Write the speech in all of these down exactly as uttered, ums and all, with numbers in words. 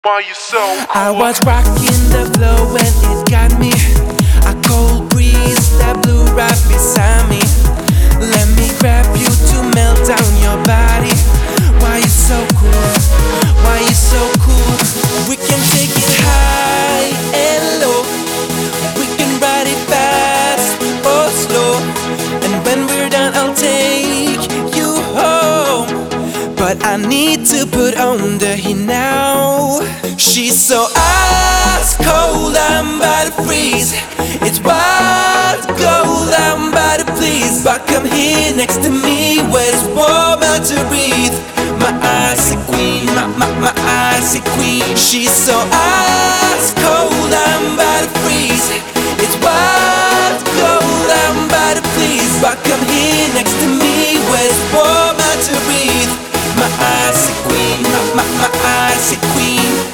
Why you so cool? I was rocking the flow when it got me. A cold breeze that blew right beside me. Let me grab you to melt down your body. Why you so cool? Why you so cool? We can take it high and low. We can ride it fast or slow. And when we're done, I'll take you home. But I need to put on the heat now. She's so ice cold, I'm about to freeze. It's wild gold, I'm about to please. But come here next to me where it's warmer to breathe. My icy queen, my, my, my icy queen. She's so ice cold, I'm about to freeze. It's wild gold, I'm about to please. But come here next to me where it's warmer to breathe. My icy queen, my, my, my icy queen.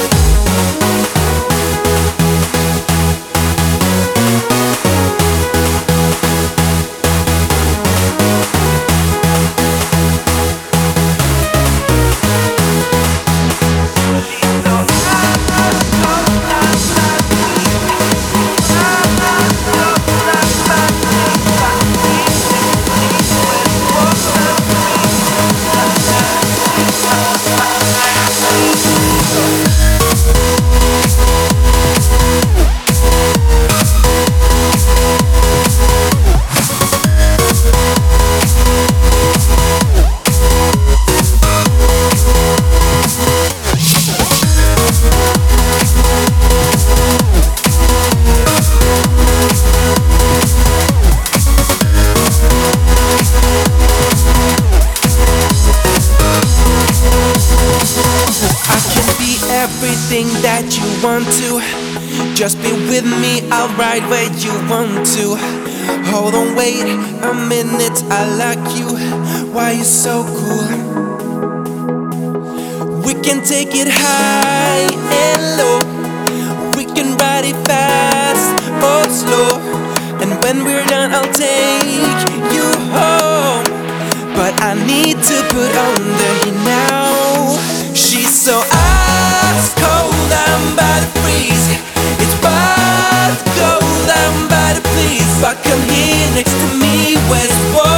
Everything that you want to, just be with me, I'll ride where you want to. Hold on, wait a minute, I like you. Why you so cool? We can take it high and low. We can ride it fast or slow. And when we're done, I'll take you home. But I need to put on the heat now. She's so ice cold, I'm about to freeze. It's wild gold, I'm about to please. But come here next to me where it's warm.